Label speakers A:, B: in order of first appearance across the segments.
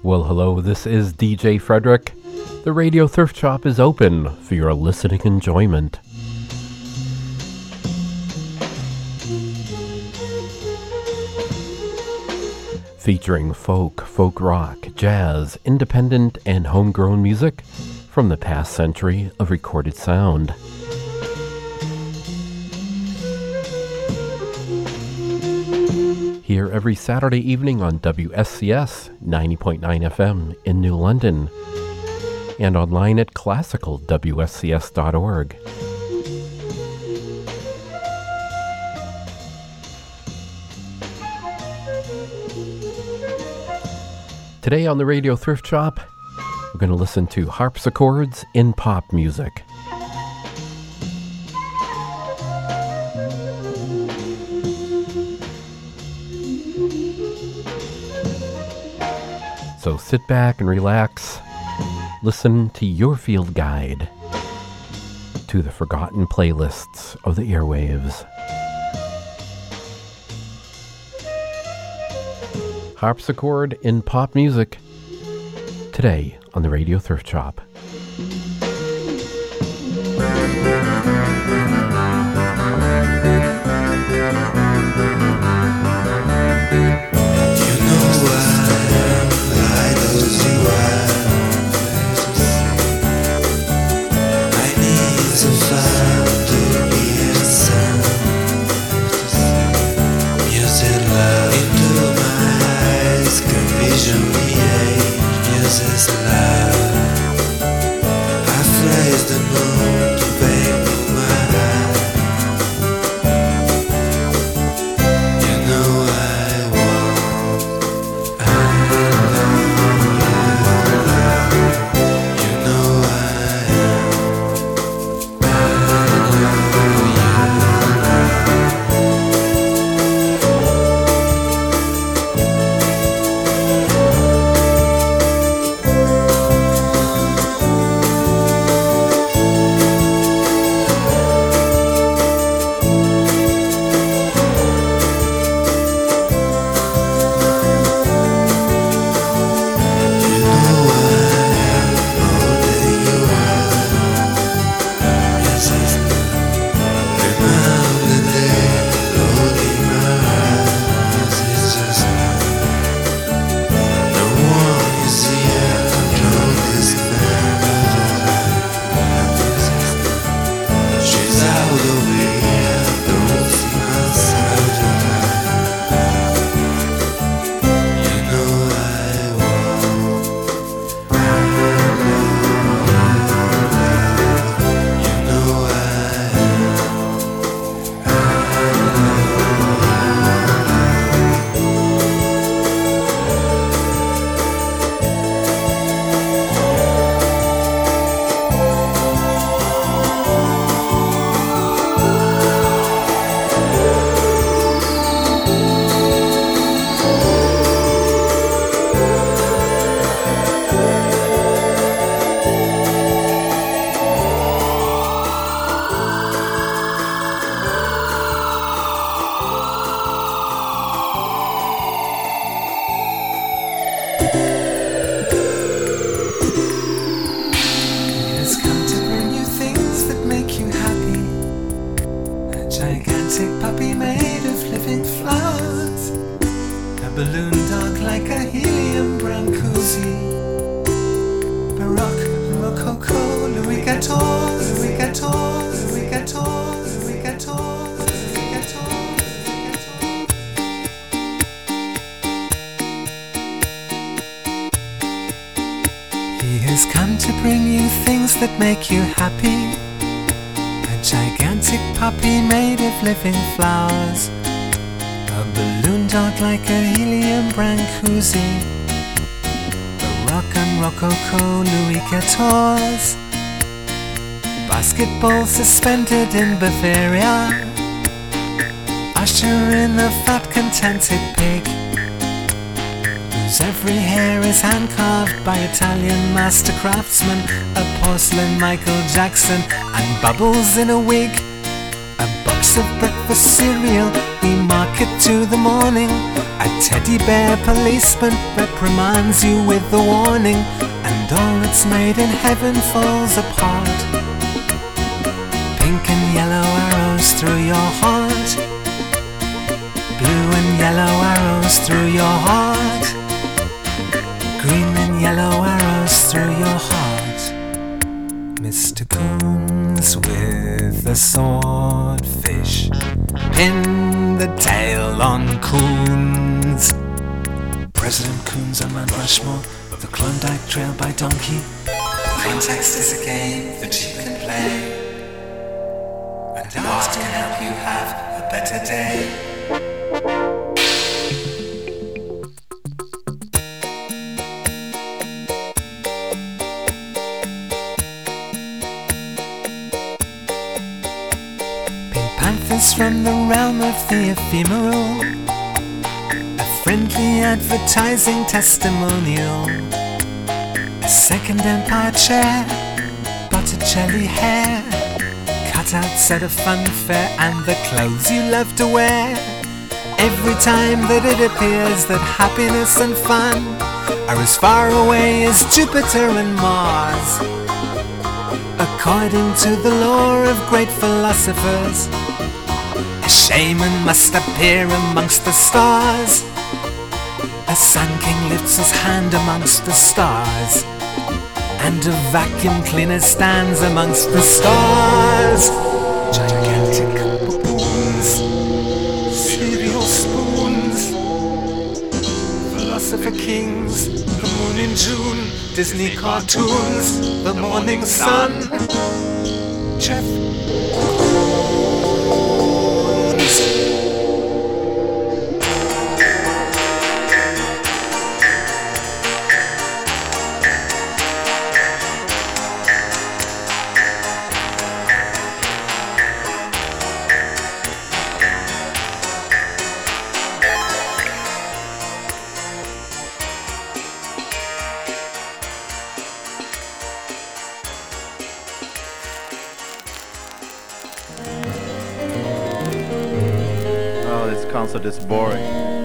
A: Well, hello, this is DJ Frederick. The Radio Thrift Shop is open for your listening enjoyment. Featuring folk rock, jazz, independent, and homegrown music from the past century of recorded sound. Here every Saturday evening on WSCS 90.9 FM in New London and online at classicalwscs.org. Today on the Radio Thrift Shop, we're going to listen to harpsichords in pop music. So sit back and relax, listen to your field guide to the forgotten playlists of the airwaves. Harpsichord in pop music, today on the Radio Thrift Shop.
B: This love, I face the moon to beg my heart. You know I want, I you know I am,
C: make you happy. A gigantic puppy made of living flowers. A balloon dog like a helium Brancusi. Baroque and Rococo Louis XIV. Basketball suspended in Bavaria. Usher in a fat contented pig. Whose every hair is hand-carved by Italian master craftsmen. A porcelain Michael Jackson and bubbles in a wig. A box of breakfast cereal we market to the morning. A teddy bear policeman reprimands you with the warning, and all that's made in heaven falls apart. Pink and yellow arrows through your heart, blue and yellow arrows through your heart, green and yellow arrows through your heart. Mr. Coons with the swordfish pin the tail on Coons. President Coons on Mount Rushmore, the Klondike Trail by donkey. Context is a game that you can play, and art can help you have a better day. Panthers from the realm of the ephemeral, a friendly advertising testimonial, a second empire chair, Botticelli hair, cutouts at a fun fair, and the clothes you love to wear. Every time that it appears that happiness and fun are as far away as Jupiter and Mars. According to the lore of great philosophers, a shaman must appear amongst the stars. A sun king lifts his hand amongst the stars, and a vacuum cleaner stands amongst the stars. Gigantic baboons, cereal spoons, philosopher kings, the moon in June, Disney cartoons, the morning sun, Jeff.
D: Concert is boring.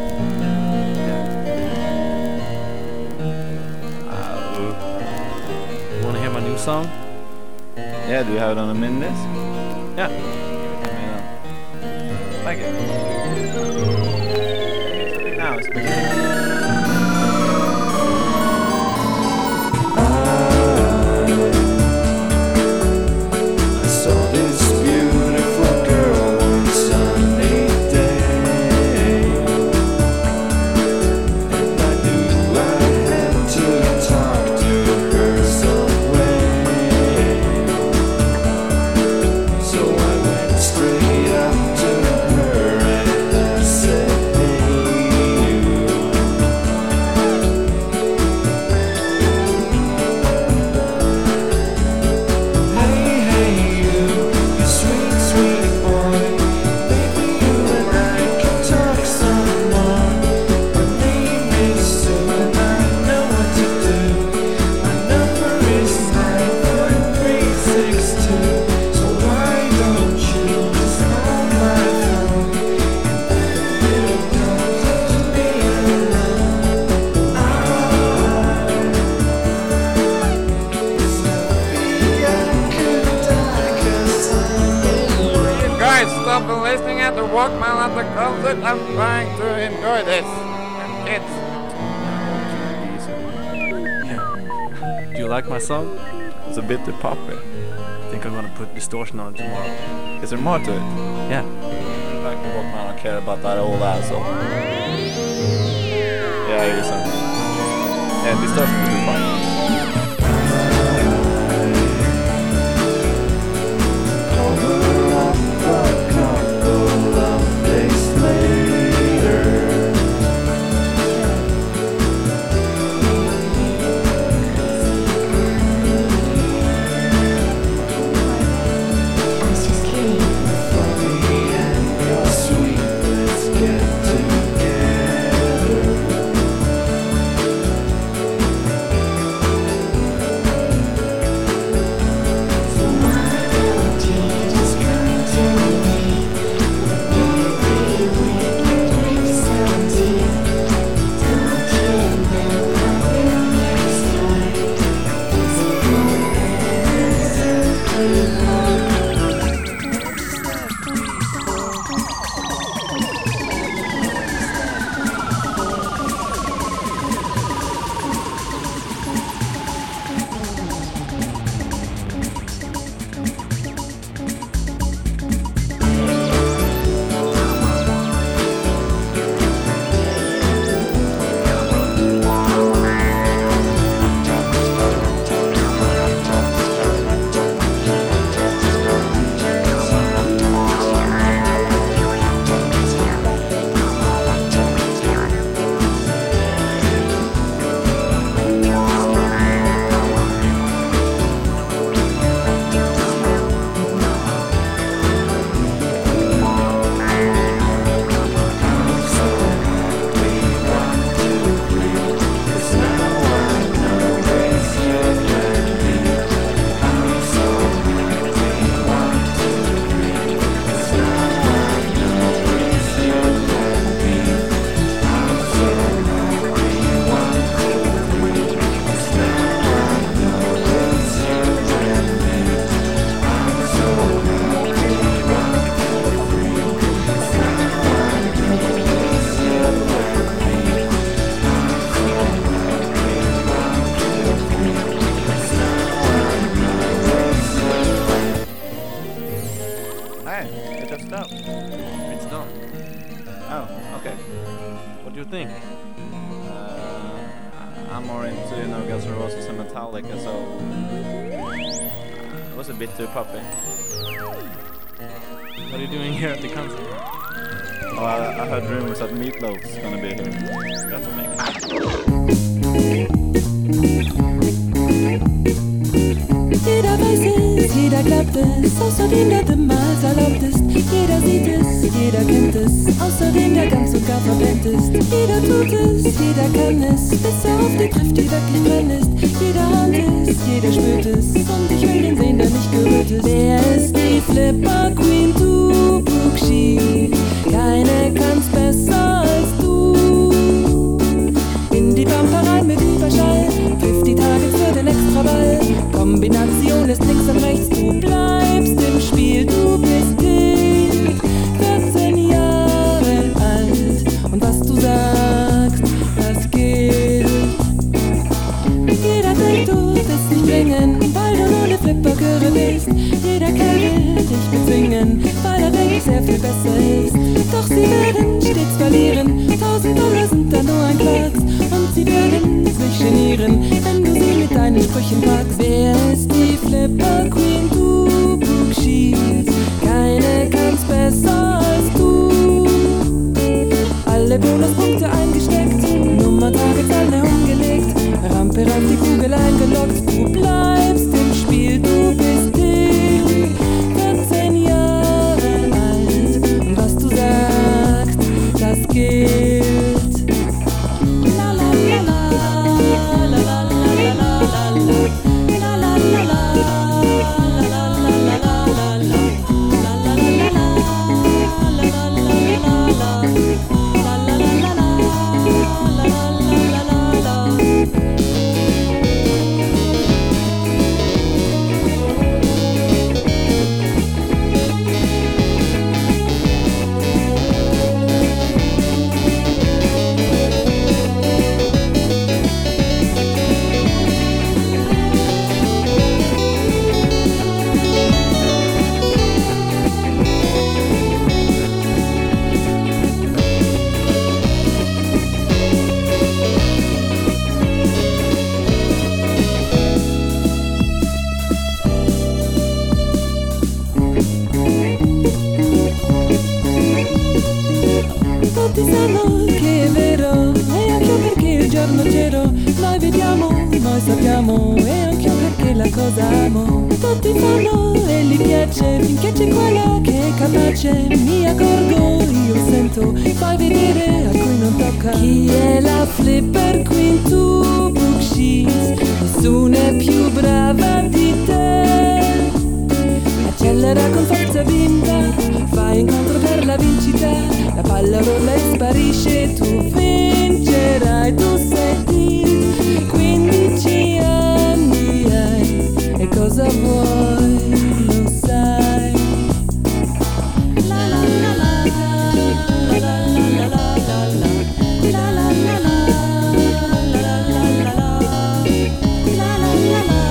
E: Want to hear my new song?
D: Yeah, do you have it on a mini disc?
E: Yeah.
D: Like it. Now it's
B: I saw this beautiful girl one Sunday day, and I knew I had to talk to her some way. So I went straight up to her and I said, hey you. Hey you sweet, sweet boy. Maybe you and I can talk some more. My name is Sue and I know what to do. My number is 94362. So why don't you just call my phone and put a little dose to me alone?
F: You guys stop listening at the Walkman at the concert. I'm trying to enjoy this. And
E: Do you like my song?
D: It's a bit too poppy.
E: I think I'm gonna put distortion on tomorrow.
D: Is there more to it?
E: Yeah.
D: Like the Walkman, I don't care about that old asshole. Yeah, I listen. Yeah, distortion will be fine.
B: Together.
D: I'm more into, Guns N' Roses and Metallica, so it was a bit too poppy.
E: What are you doing here at the concert?
D: Oh, I heard rumors that Meatloaf's gonna be here. That's amazing.
G: Jeder weiß es, jeder glaubt es, außerdem der Maß erlaubt ist. Jeder sieht es, jeder kennt es, außerdem der ganz und gar verpennt ist. Jeder tut es, jeder kann es, bis er auf die trifft, die wirklich dran ist. Jeder ahnt es, jeder spürt es, und ich will den sehen, der nicht gerührt ist. Wer ist die Flipper Queen? Du Bugschi, keine kann's besser als du. In die Pampa rein mit Überschall, 50 Tage für den Extraball. Kombination ist links und rechts, du bleibst im Spiel, du bist dick, 14 Jahre alt. Und was du sagst, das gilt. Jeder denkt, du wirst nicht bringen, weil du nur eine Flippergürre bist. Jeder Kerl will dich bezwingen, weil er denkt, sehr viel besser ist. Doch sie werden stets verlieren, $1000 sind da nur ein Klacks. Und sie werden sich genieren, wenn du sie mit deinen Sprüchen packst. Wer ist die Flipper Queen? Du Bugschi, keine kann's besser als du. Alle Bonuspunkte eingesteckt, Nummer Tagezahl umgelegt, Rampe rein, die Kugel eingeloggt. Du bleibst im Spiel, du bist dick, 14 Jahre alt. Und was du sagst, das gilt. La la la la, la la la la la la, la la la la, la la la la la la, la la la la, la la la la, la la la la, la la la la. Tutti sanno che è vero, e anche perché il giorno c'ero. Noi vediamo, noi sappiamo, e anche perché la cosa amo. Tutti fanno e gli piace, finché c'è quella che è capace. Mi accorgo, io sento, fai vedere a cui non tocca. Chi è la Flipper Queen? Tu Bugschi, nessuna è più brava di te. Accelera con forza bimba, fai incontro per la vincita. La palla rolla e sparisce, tu vincerai, tu sei di 15 anni hai, e cosa vuoi, lo sai. La la la la, la la la la la, la la la la, la la la la la, la la la la.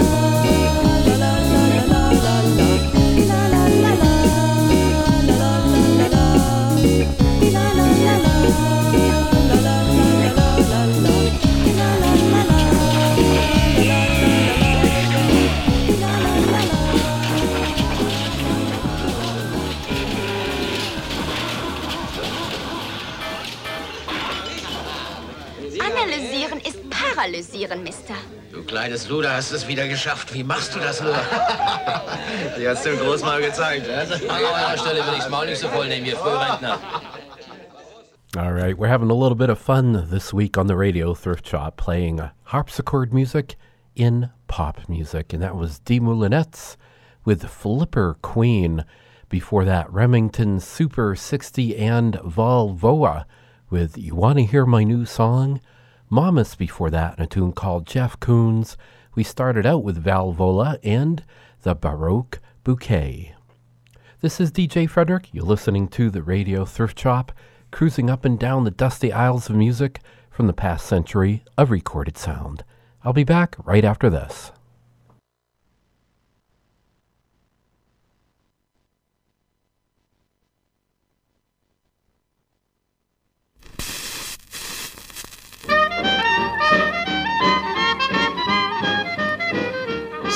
H: Analysieren ist Paralysieren, Mister.
I: Du kleines Luder, hast es wieder geschafft. Wie machst du das nur? Die hast du im Großmal gezeigt. An eurer Stelle will ich's Maul nicht so voll nehmen, ihr Frührentner.
A: All right, we're having a little bit of fun this week on the Radio Thrift Shop, playing harpsichord music in pop music. And that was Die Moulinettes with Flipper Queen. Before that, Remington Super 60 and Volvoa with You Wanna Hear My New Song? Mamas before that, in a tune called Jeff Koons. We started out with Valvola and the Baroque Bouquet. This is DJ Frederick. You're listening to the Radio Thrift Shop, cruising up and down the dusty aisles of music from the past century of recorded sound. I'll be back right after this.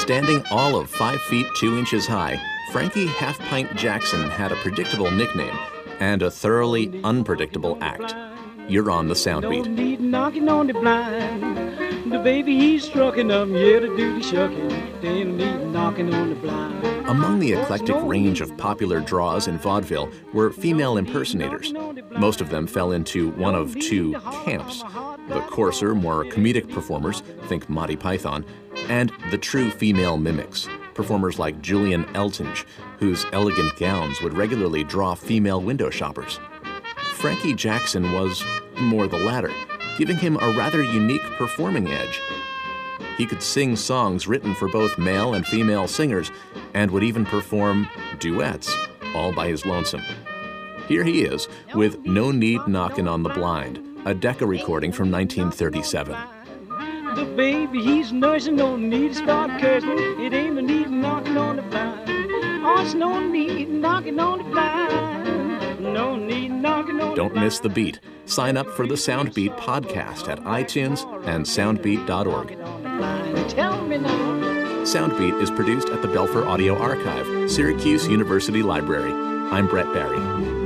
J: Standing all of 5 feet 2 inches high, Frankie Half-Pint Jackson had a predictable nickname and a thoroughly unpredictable act. You're on the Soundbeat.
B: Don't need knocking on the blind. The baby he's strucking up, yeah, the duty shucking. They don't need knocking on the blind.
J: Among the eclectic range of popular draws in vaudeville were female impersonators. Most of them fell into one of two camps: the coarser, more comedic performers, think Monty Python, and the true female mimics, performers like Julian Eltinge, whose elegant gowns would regularly draw female window shoppers. Frankie Jackson was more the latter, giving him a rather unique performing edge. He could sing songs written for both male and female singers, and would even perform duets, all by his lonesome. Here he is with No Need Knockin' on the Blind, a Decca recording from 1937.
B: The baby he's nursing, no need to start cursing. It ain't no need knocking on the blind. Oh, it's no need knocking on the blind. No need knocking on the blind.
J: Don't miss the beat. Sign up for the Soundbeat podcast at iTunes and soundbeat.org.
B: Tell me now.
J: Soundbeat is produced at the Belfer Audio Archive, Syracuse University Library. I'm Brett Barry.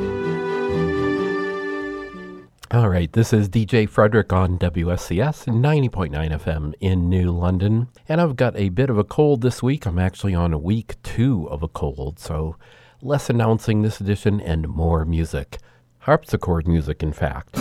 A: All right, this is DJ Frederick on WSCS 90.9 FM in New London. And I've got a bit of a cold this week. I'm actually on week 2 of a cold, so less announcing this edition and more music. Harpsichord music, in fact.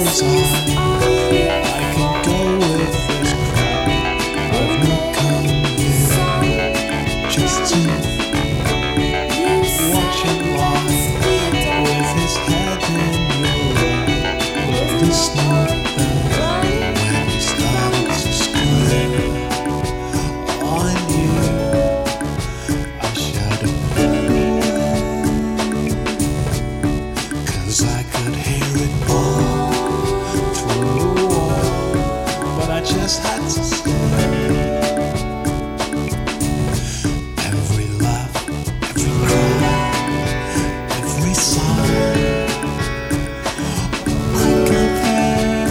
B: 'cause I can go with this crowd. I've not come here just to watch him walk with his head in your lap. But this night when he started to scream, I knew I should have run away, 'cause I could hear it all through the wall, but I just had to stay. Every laugh, every cry, every sigh, I could hear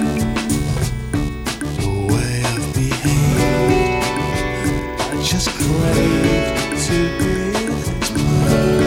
B: the way I've behaved. I just craved to be his man.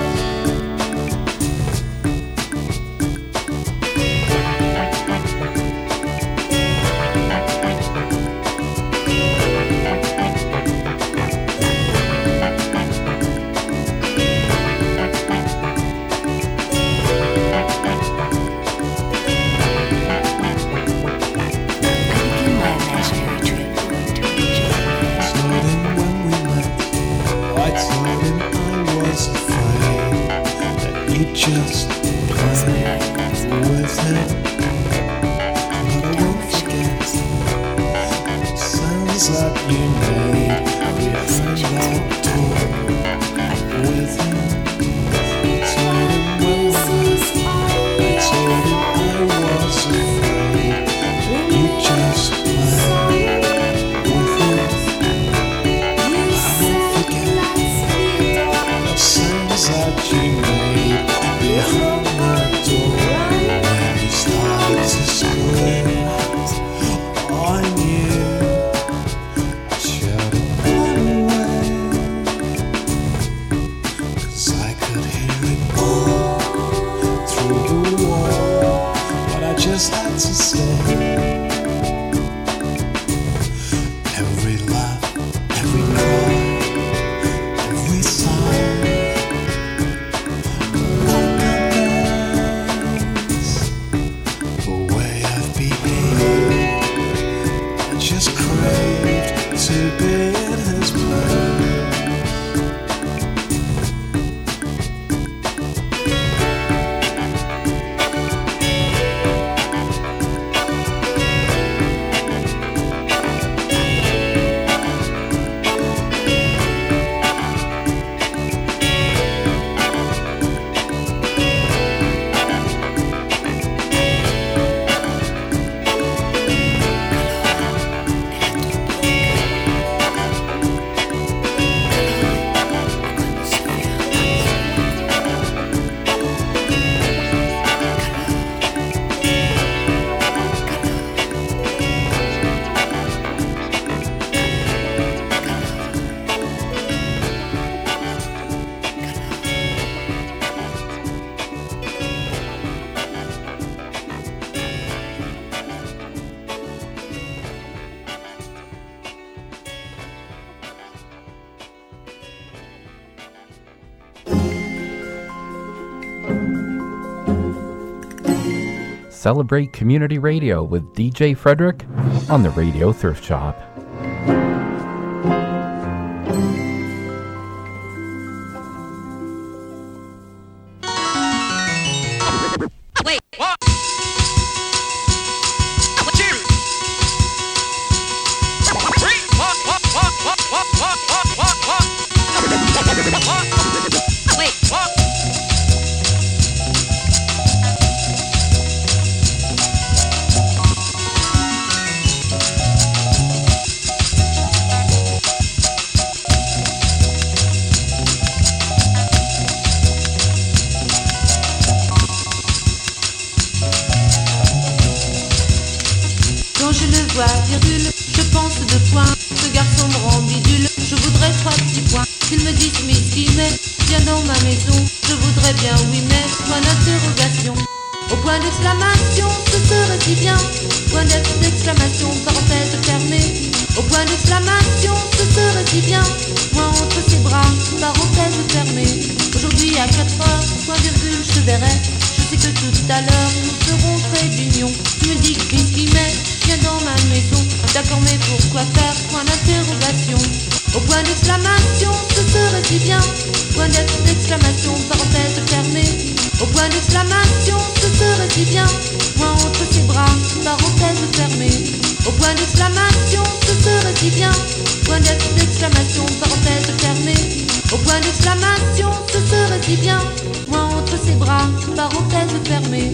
B: Told him when we met, I told him I was afraid that you'd just play with him. But I won't forget the sounds that you made behind that door with him. I told him when we met, I told him I was afraid that you'd just play with him. Sounds that you made behind that door when you started to scream. I knew I should have run away, 'cause I could hear it all through the wall, but I just had to stay. Every laugh, every cry, every sigh, the way I've behaved, I just craved to be in his plan.
A: Celebrate Community Radio with DJ Frederick on the Radio Thrift Shop.
F: Wait, what? Wait, what?
K: Quand je le vois, virgule, je pense deux points. Ce garçon me rend bidule, je voudrais 3 petits points. Qu'il me dise mais qui met, viens dans ma maison. Je voudrais bien, oui mais, point d'interrogation. Au point d'exclamation, ce serait si bien. Point d'exclamation, parenthèse fermée. Au point d'exclamation, ce serait si bien. Moi entre ses bras, parenthèse fermée. Aujourd'hui à 4 heures, point virgule, je te verrai. Je sais que tout à l'heure, nous serons près d'union. point d'exclamation, ce serait si bien. Moi entre ses bras, parenthèse fermée. Au point d'exclamation, ce serait si bien. Point d'exclamation, parenthèse fermée. Au point d'exclamation, ce serait si bien. Moi entre ses bras, parenthèse fermée.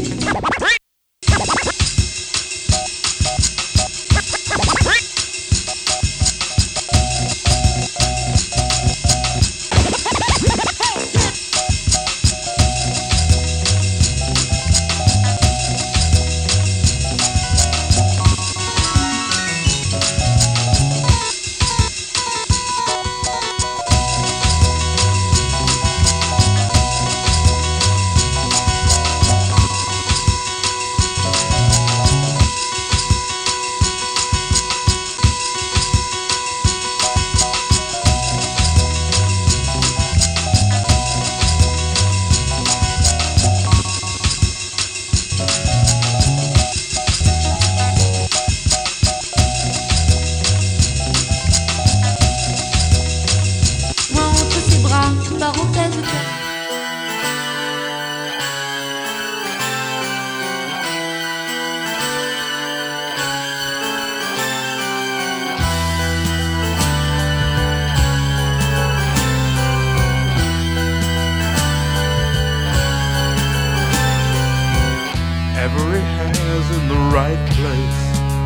L: Every hair's in the right place.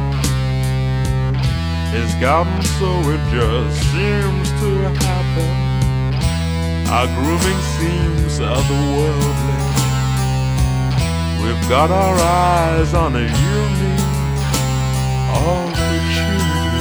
L: It's gotten so it just seems to happen. Our grooming seems otherworldly. We've got our eyes on a unique opportunity.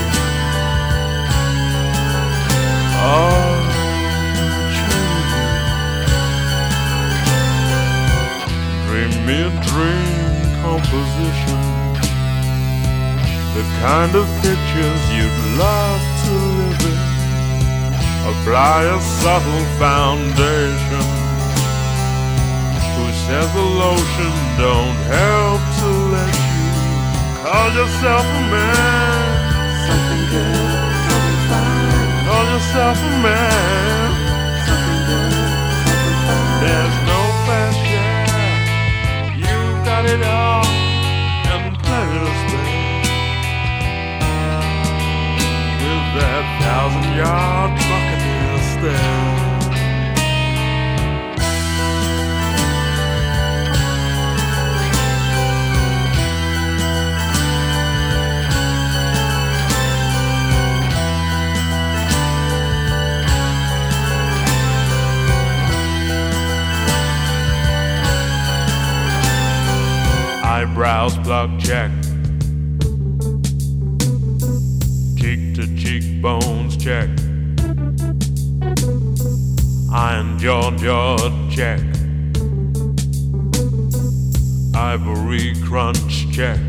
L: Dream me a dream composition, the kind of pictures you'd love to live in. Apply a subtle foundation. Who says a lotion don't help to let you call yourself a man? Something good, something fine. Call yourself a man. Something good, something fine. There's no fashion. Got it all and plenty to spare. With that 1,000-yard buccaneer stare. Eyebrows plucked, check. Cheek to cheekbones, check. Iron jaw, check. Ivory crunch, check.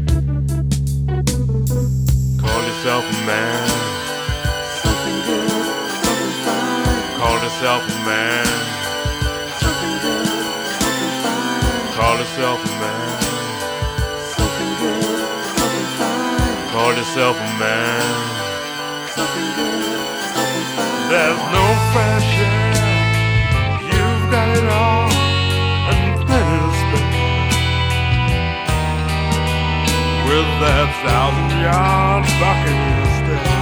L: Call yourself a man. Something good, something fine. Call yourself a man. Something good, something fine. Call yourself a man. Call yourself a man. Something good, something fine. There's no pressure. You've got it all and plenty to spare. With that 1,000-yard buccaneer stare.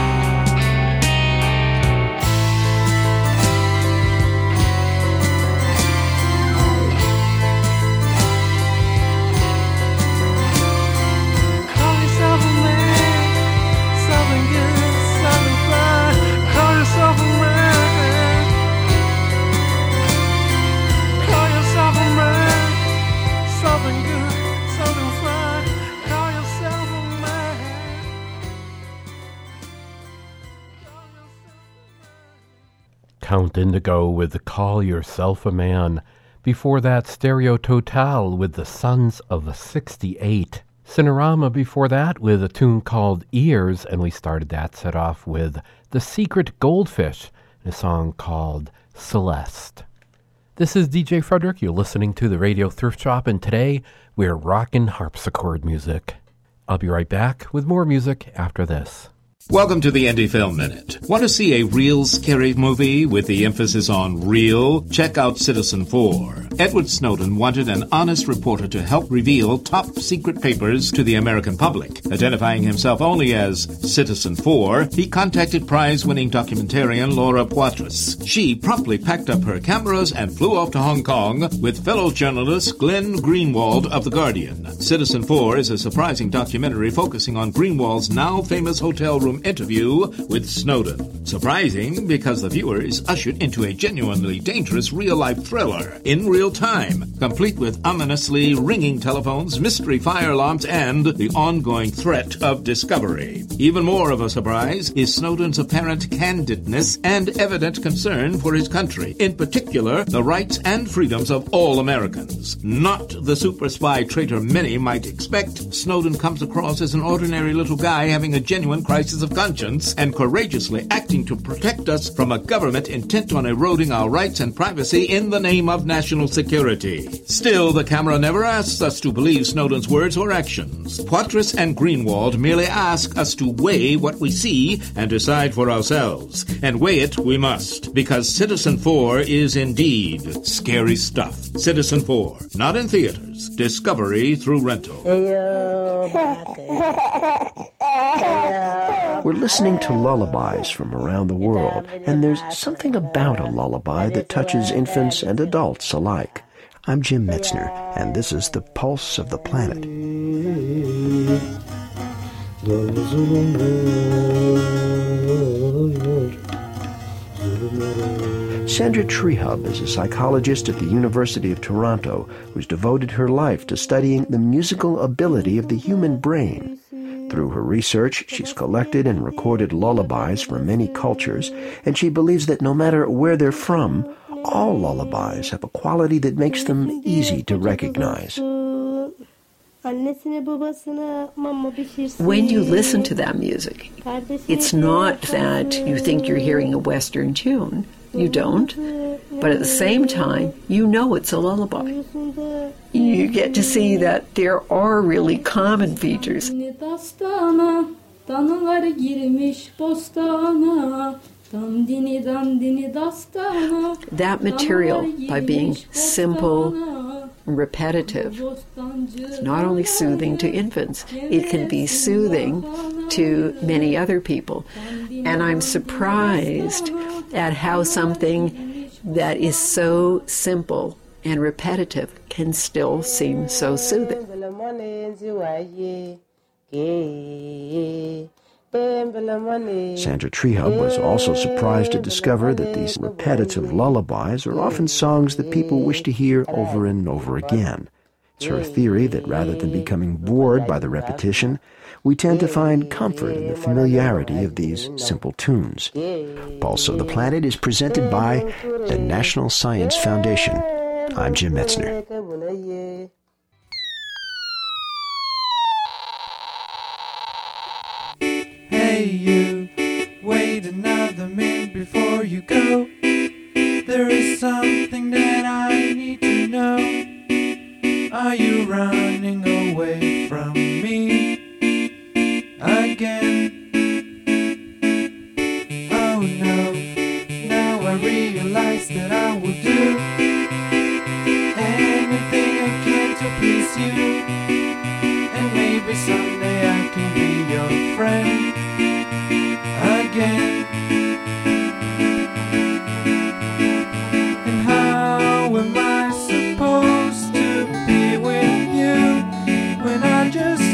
A: Count Indigo with the Call Yourself a Man. Before that, Stereo Total with the Sons of 68. Cinerama before that with a tune called Ears, and we started that set off with The Secret Goldfish, a song called Celeste. This is DJ Frederick. You're listening to the Radio Thrift Shop, and today we're rockin' harpsichord music. I'll be right back with more music after this.
M: Welcome to the Indie Film Minute. Want to see a real scary movie with the emphasis on real? Check out Citizen 4. Edward Snowden wanted an honest reporter to help reveal top-secret papers to the American public. Identifying himself only as Citizen 4, he contacted prize-winning documentarian Laura Poitras. She promptly packed up her cameras and flew off to Hong Kong with fellow journalist Glenn Greenwald of The Guardian. Citizen 4 is a surprising documentary focusing on Greenwald's now-famous hotel room interview with Snowden. Surprising because the viewer is ushered into a genuinely dangerous real-life thriller in real time, complete with ominously ringing telephones, mystery fire alarms, and the ongoing threat of discovery. Even more of a surprise is Snowden's apparent candidness and evident concern for his country, in particular the rights and freedoms of all Americans. Not the super spy traitor many might expect, Snowden comes across as an ordinary little guy having a genuine crisis of conscience and courageously acting to protect us from a government intent on eroding our rights and privacy in the name of national security. Still, the camera never asks us to believe Snowden's words or actions. Poitras and Greenwald merely ask us to weigh what we see and decide for ourselves. And weigh it we must, because Citizen 4 is indeed scary stuff. Citizen 4, not in theaters. Discovery through rental.
N: We're listening to lullabies from around the world, and there's something about a lullaby that touches infants and adults alike. I'm Jim Metzner, and this is The Pulse of the Planet. Sandra Trehub is a psychologist at the University of Toronto who's devoted her life to studying the musical ability of the human brain. Through her research, she's collected and recorded lullabies from many cultures, and she believes that no matter where they're from, all lullabies have a quality that makes them easy to recognize.
O: When you listen to that music, it's not that you think you're hearing a Western tune. You don't. But at the same time, you know it's a lullaby. You get to see that there are really common features. That material, by being simple, repetitive, is not only soothing to infants, it can be soothing to many other people. And I'm surprised at how something that is so simple and repetitive can still seem so soothing.
N: Sandra Trehub was also surprised to discover that these repetitive lullabies are often songs that people wish to hear over and over again. It's her theory that rather than becoming bored by the repetition, we tend to find comfort in the familiarity of these simple tunes. Pulse of the Planet is presented by the National Science Foundation. I'm Jim Metzner.
B: Hey you, wait another minute before you go. There is something that I need to know. Are you running away from me again? Oh no, now I realize that I will do anything I can to please you. And maybe someday I can be your friend again. And how am I supposed to be with you when I just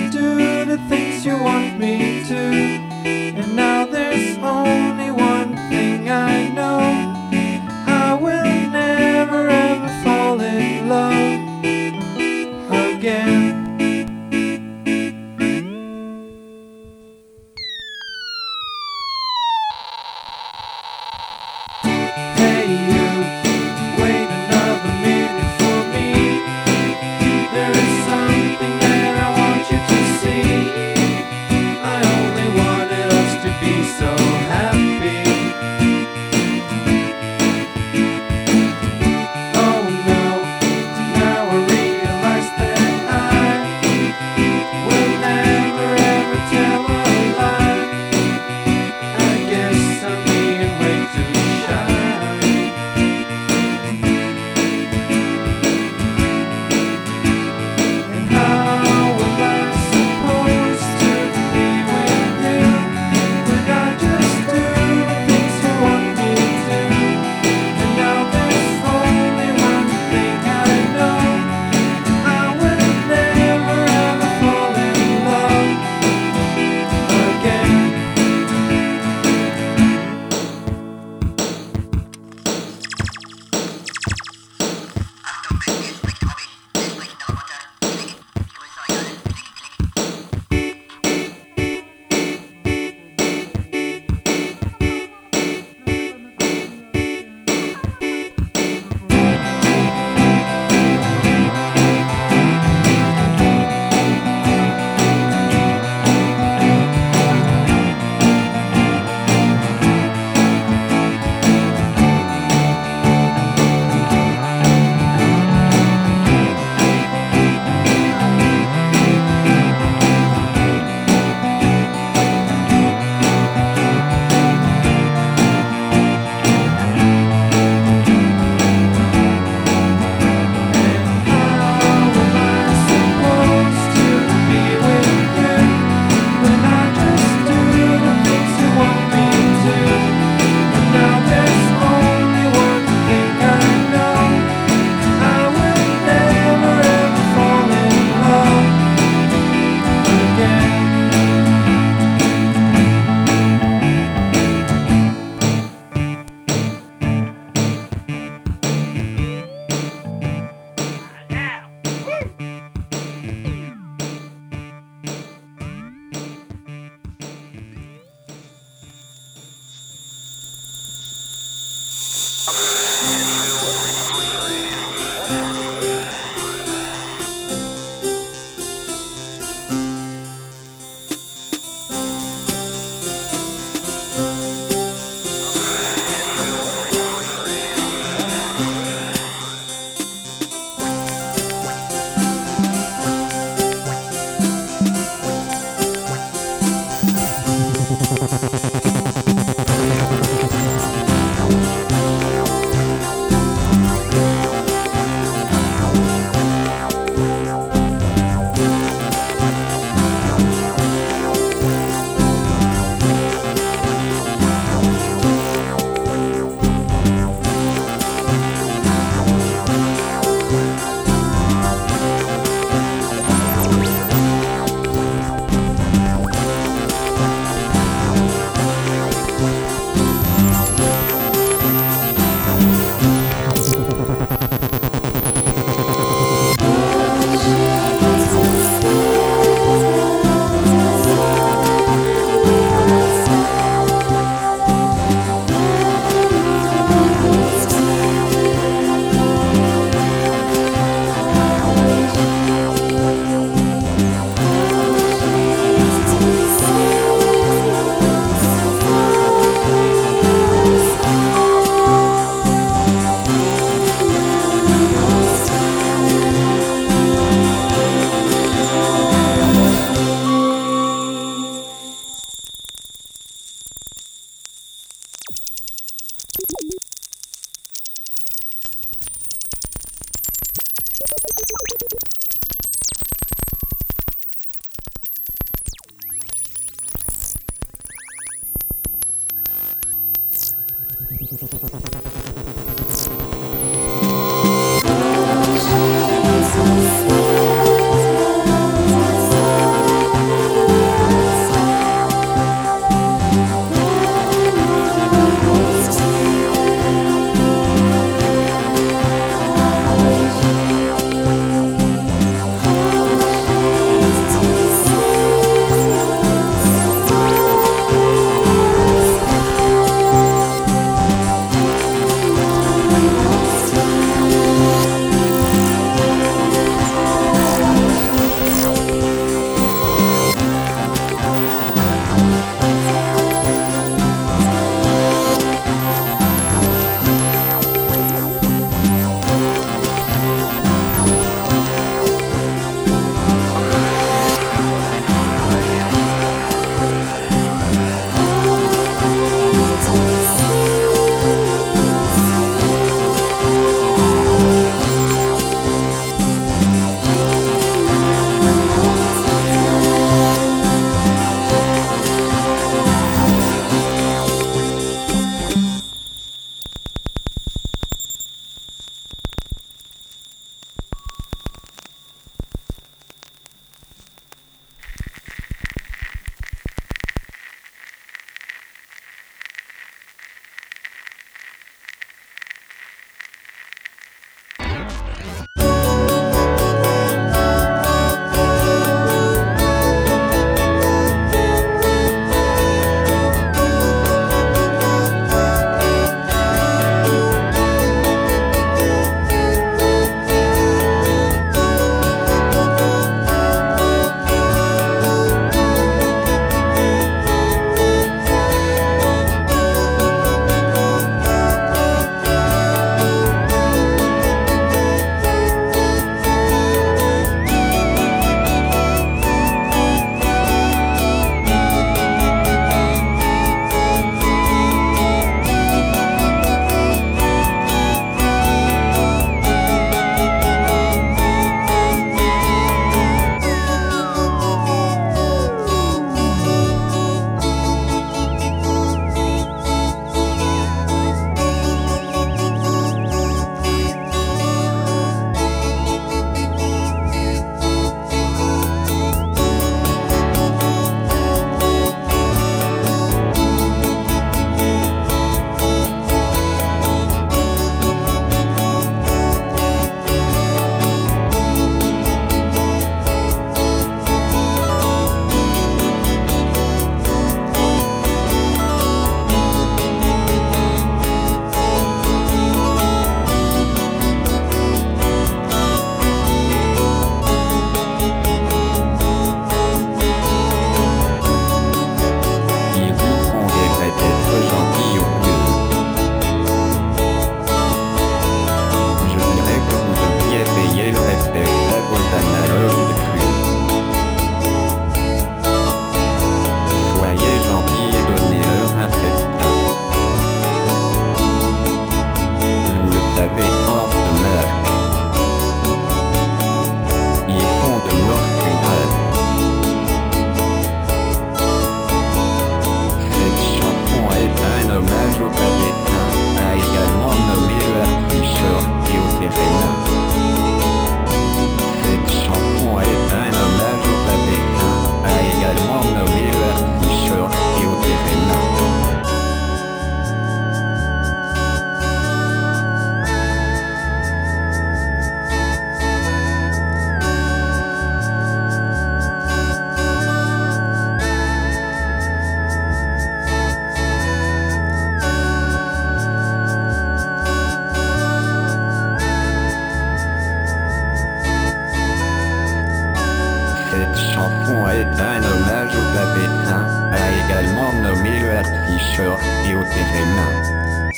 P: harpon éteint hommage au clapet teint, également nommé le t-shirt et au télémain.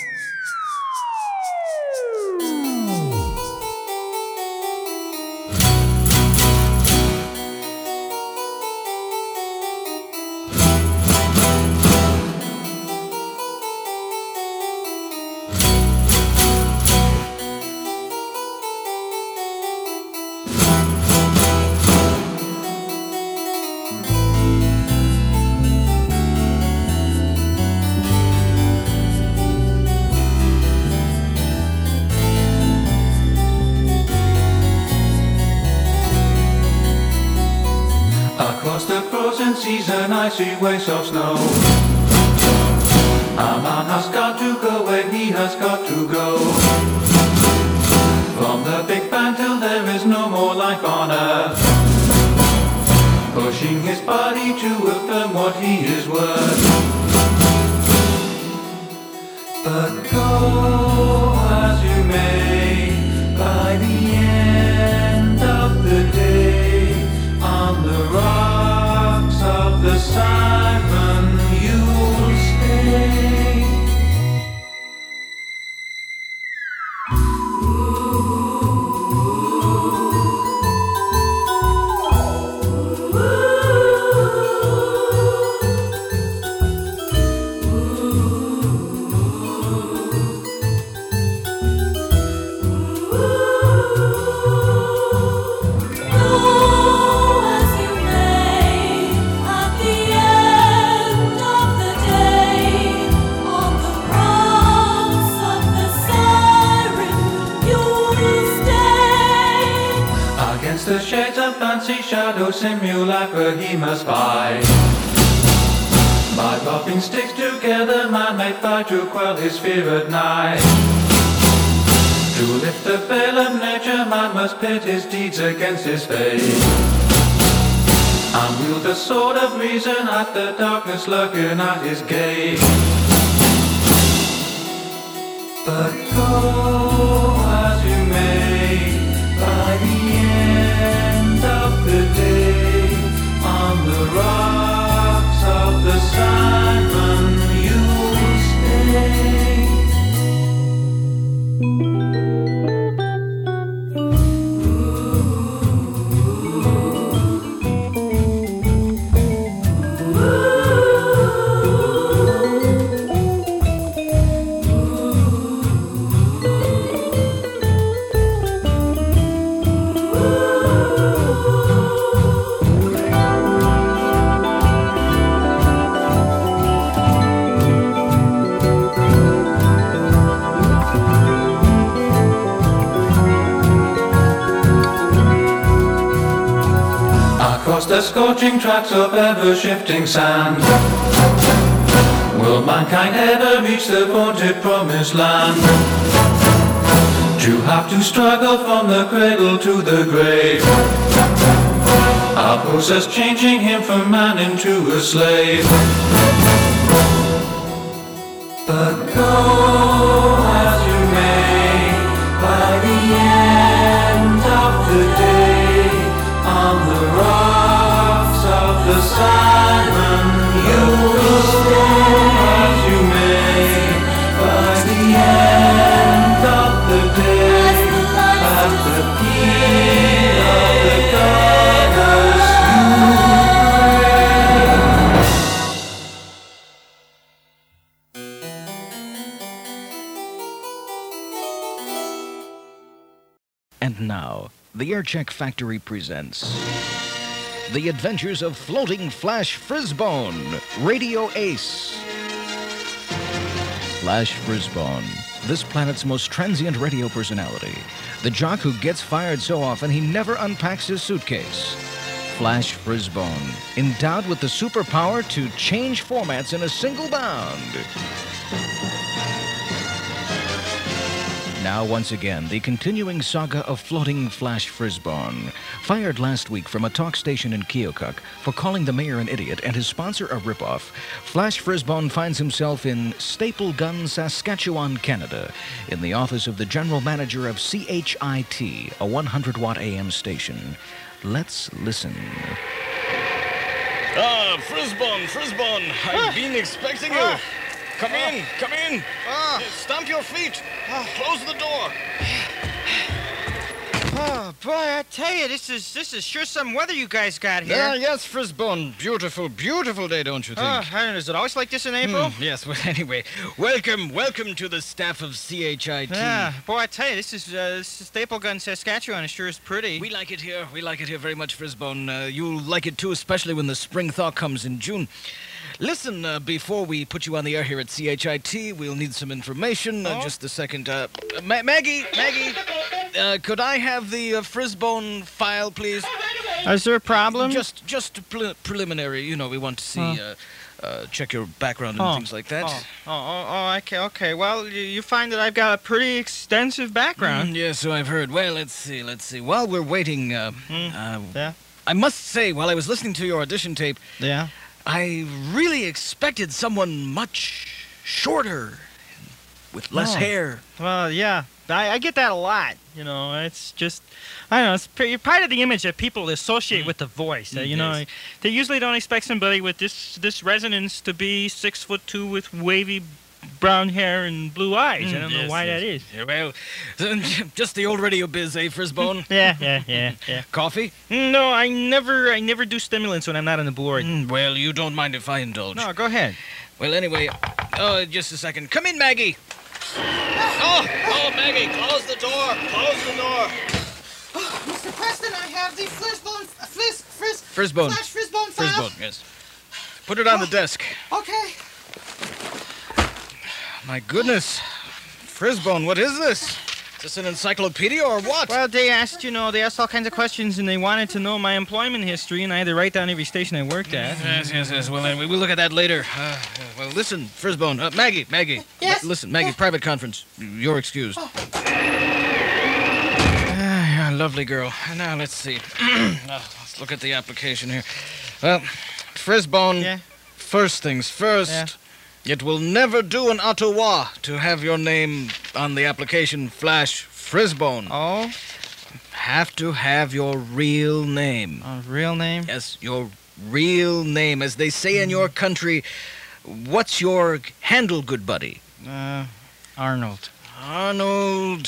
B: Across the frozen seas and icy waves of snow, a man has got to go where he has got to go. From the Big Bang till there is no more life on Earth, pushing his body to affirm what he is worth. But go as you may, by the end of the day, on the rocks of the Siren you'll stay. The shades of fancy shadow simulacra he must fight. By rubbing sticks together, man may fight to quell his fear at night. To lift the veil of nature, man must pit his deeds against his fate, and wield the sword of reason at the darkness lurking at his gate. But go as you may, by the end of the day, on the rocks of the Siren you'll stay. Across the scorching tracks of ever-shifting sand, will mankind ever reach the vaunted promised land? To have to struggle from the cradle to the grave, a process changing him from man into a slave. But go as you may, by the end of the day, on the rocks of the Siren you will stay as you may, by the end of the day, at the feet of the goddess
Q: And now, the Aircheck Factory presents The Adventures of Floating Flash Frisbone, Radio Ace. Flash Frisbone, this planet's most transient radio personality. The jock who gets fired so often he never unpacks his suitcase. Flash Frisbone, endowed with the superpower to change formats in a single bound. Now, once again, the continuing saga of Floating Flash Frisbone. Fired last week from a talk station in Keokuk for calling the mayor an idiot and his sponsor a ripoff, Flash Frisbone finds himself in Staple Gun, Saskatchewan, Canada, in the office of the general manager of CHIT, a 100-watt AM station. Let's listen. Frisbon, I've been expecting you. Come in. Stamp your feet. Close the door.
E: Oh, boy, I tell you, this is sure some weather you guys got here.
Q: Yes, Frisbon. Beautiful day, don't you think?
E: Is it always like this in April?
Q: Yes, well, anyway, welcome to the staff of CHIT.
E: Yeah, boy, I tell you, this is Staplegun, Saskatchewan. It sure is pretty.
Q: We like it here very much, Frisbon. You'll like it too, especially when the spring thaw comes in June. Listen, before we put you on the air here at CHIT, we'll need some information. Just a second. Maggie, could I have the Frisbon file, please?
E: Is there a problem?
Q: Just preliminary. You know, we want to see, check your background and things like that.
E: Okay. Well, you find that I've got a pretty extensive background.
Q: Yes, so I've heard. Well, let's see. While we're waiting,
E: yeah.
Q: I must say, while I was listening to your audition tape,
E: yeah,
Q: I really expected someone much shorter, with less hair.
E: Well, yeah, I get that a lot. You know, it's just, I don't know, it's part of the image that people associate with the voice. You know, they usually don't expect somebody with this resonance to be 6'2" with wavy brown hair and blue eyes. I don't know why that is.
Q: Yeah, well, just the old radio biz, eh, Frisbon?
E: Yeah.
Q: Coffee?
E: No, I never do stimulants when I'm not on the board.
Q: Well, you don't mind if I indulge.
E: No, go ahead.
Q: Well, anyway, just a second. Come in, Maggie. Oh, Maggie, close the door.
R: Mr. Preston, I have the Frisbon
Q: Flash
R: Frisbon file.
Q: Frisbon, yes. Put it on the desk.
R: Okay.
Q: My goodness. Frisbon, what is this? Is this an encyclopedia or what?
E: Well, they asked all kinds of questions, and they wanted to know my employment history, and I had to write down every station I worked at.
Q: Yes. Well, anyway, we'll look at that later. Well, listen, Frisbon. Maggie.
R: Yes?
Q: Listen, Maggie, private conference. You're excused. Lovely girl. Now, let's see. Let's look at the application here. Well, Frisbon, first things first.
E: Yeah.
Q: It will never do in Ottawa to have your name on the application Flash Frisbon.
E: Oh?
Q: Have to have your real name.
E: Real name?
Q: Yes, your real name. As they say in your country, what's your handle, good buddy?
E: Arnold.
Q: Arnold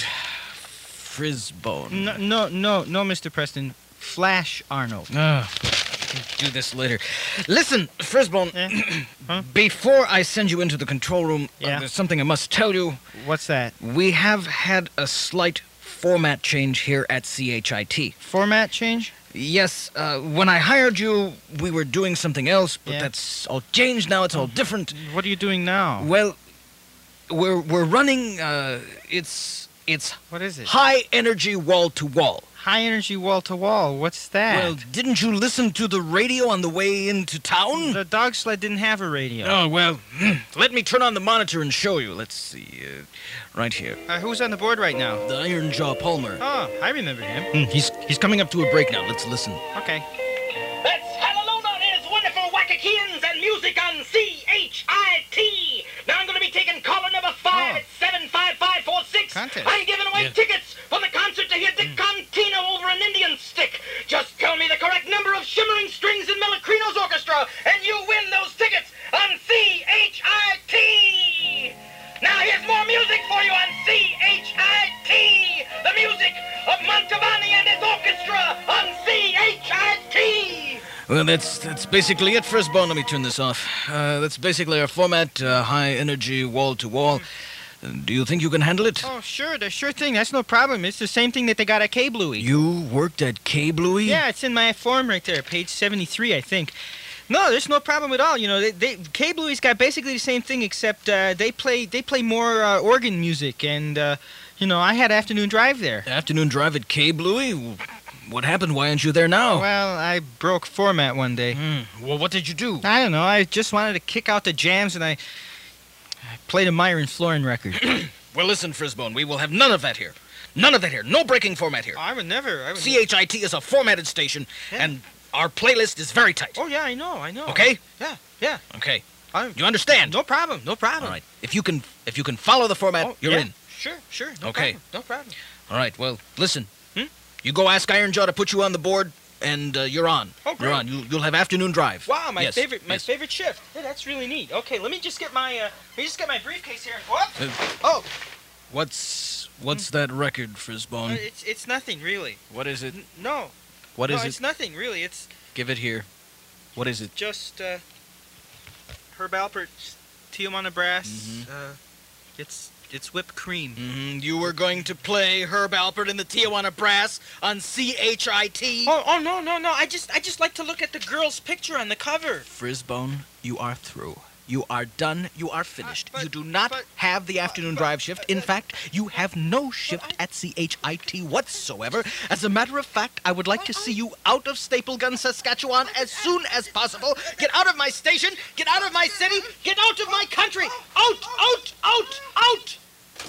Q: Frisbon.
E: No, Mr. Preston. Flash Arnold.
Q: Do this later. Listen, Frisbon, before I send you into the control room, there's something I must tell you.
E: What's that?
Q: We have had a slight format change here at CHIT.
E: Format change?
Q: Yes, when I hired you, we were doing something else, but that's all changed now. It's all different.
E: What are you doing now?
Q: Well, we're running, it's
E: what is it?
Q: High energy wall to wall.
E: High energy wall to wall. What's that?
Q: Well, didn't you listen to the radio on the way into town?
E: The dog sled didn't have a radio.
Q: Oh, well, let me turn on the monitor and show you. Let's see, right here.
E: Who's on the board right now?
Q: The Iron Jaw Palmer.
E: Oh, I remember him.
Q: He's coming up to a break now. Let's listen.
E: Okay.
S: That's Hallelujah. It is wonderful Wackakeans and music on CHIT. Now I'm going to be taking caller number 5 at 75546.
E: Contest.
S: I'm giving away tickets for the concert to hear Dick Contino over an Indian stick. Just tell me the correct number of shimmering strings in Melacrino's orchestra, and you win those tickets on CHIT. Now here's more music for you on CHIT. The music of Mantovani and his orchestra on CHIT.
Q: Well, that's basically it, Frisbon. Let me turn this off. That's basically our format, high energy, wall to wall. Do you think you can handle it?
E: Oh, sure thing. That's no problem. It's the same thing that they got at K Bluey.
Q: You worked at K Bluey?
E: Yeah, it's in my form right there, page 73, I think. No, there's no problem at all. You know, K Bluey's got basically the same thing, except they play more organ music, and you know, I had afternoon drive there.
Q: Afternoon drive at K Bluey? What happened? Why aren't you there now?
E: Well, I broke format one day.
Q: Well, what did you do?
E: I don't know. I just wanted to kick out the jams, and I played a Myron Florin record.
Q: Well, listen, Frisbon, we will have none of that here. None of that here. No breaking format here.
E: I would never.
Q: CHIT is a formatted station, and our playlist is very tight.
E: Oh, yeah, I know.
Q: Okay?
E: Yeah.
Q: Okay. You understand?
E: No problem. All
Q: right. If you can follow the format, you're in.
E: Sure.
Q: Okay.
E: No problem.
Q: All right. Well, listen. You go ask Iron Jaw to put you on the board, and you're on.
E: Oh, great.
Q: You're on. You'll have afternoon drive.
E: Wow, my
Q: Yes,
E: favorite
Q: yes.
E: shift. Yeah, that's really neat. Okay, let me just get my briefcase here. Whoop.
Q: What's that record, Frisbone?
E: It's nothing really.
Q: What is it?
E: No.
Q: What is
E: no,
Q: it?
E: It's nothing really. It's
Q: Give it here. What is it?
E: just Herb Alpert's Tijuana Brass. It's whipped cream.
Q: You were going to play Herb Alpert in the Tijuana Brass on CHIT?
E: Oh no. I just like to look at the girl's picture on the cover.
Q: Frisbone, you are through. You are done. You are finished. You do not have the afternoon drive shift. In fact, you have no shift at CHIT whatsoever. As a matter of fact, I would like to see you out of Staple Gun, Saskatchewan as soon as possible. Get out of my station. Get out of my city. Get out of my country. Out!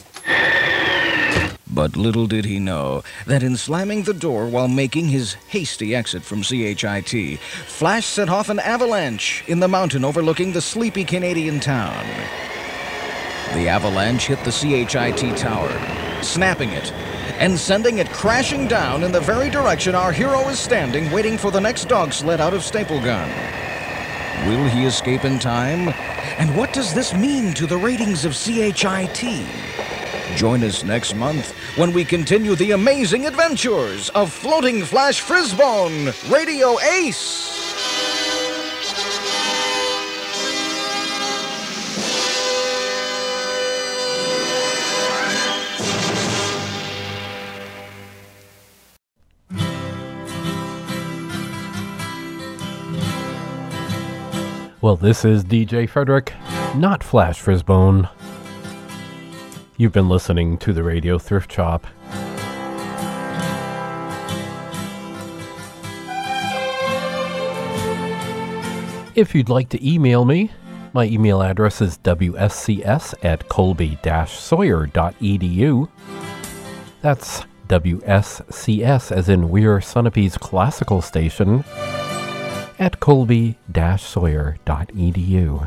Q: But little did he know that in slamming the door while making his hasty exit from CHIT, Flash set off an avalanche in the mountain overlooking the sleepy Canadian town. The avalanche hit the CHIT tower, snapping it, and sending it crashing down in the very direction our hero is standing, waiting for the next dog sled out of Staple Gun. Will he escape in time? And what does this mean to the ratings of CHIT? Join us next month when we continue the amazing adventures of Floating Flash Frisbone, Radio Ace.
A: Well, this is DJ Frederick, not Flash Frisbone. You've been listening to the Radio Thrift Shop. If you'd like to email me, my email address is wscs@colby-sawyer.edu. That's WSCS as in We're Sunapee's Classical Station at colby-sawyer.edu.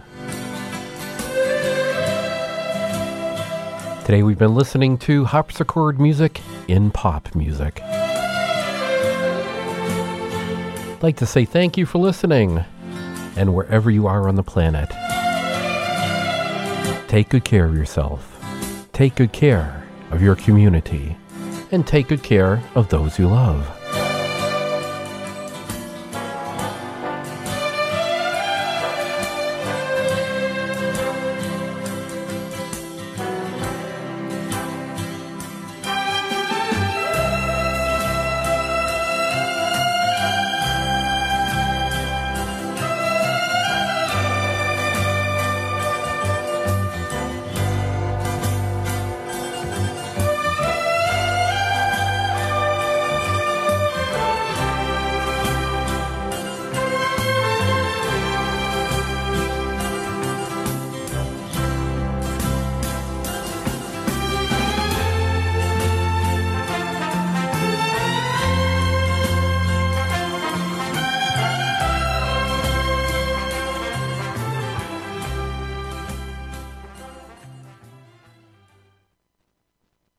A: Today we've been listening to harpsichord music in pop music. I'd like to say thank you for listening, and wherever you are on the planet, take good care of yourself, take good care of your community, and take good care of those you love.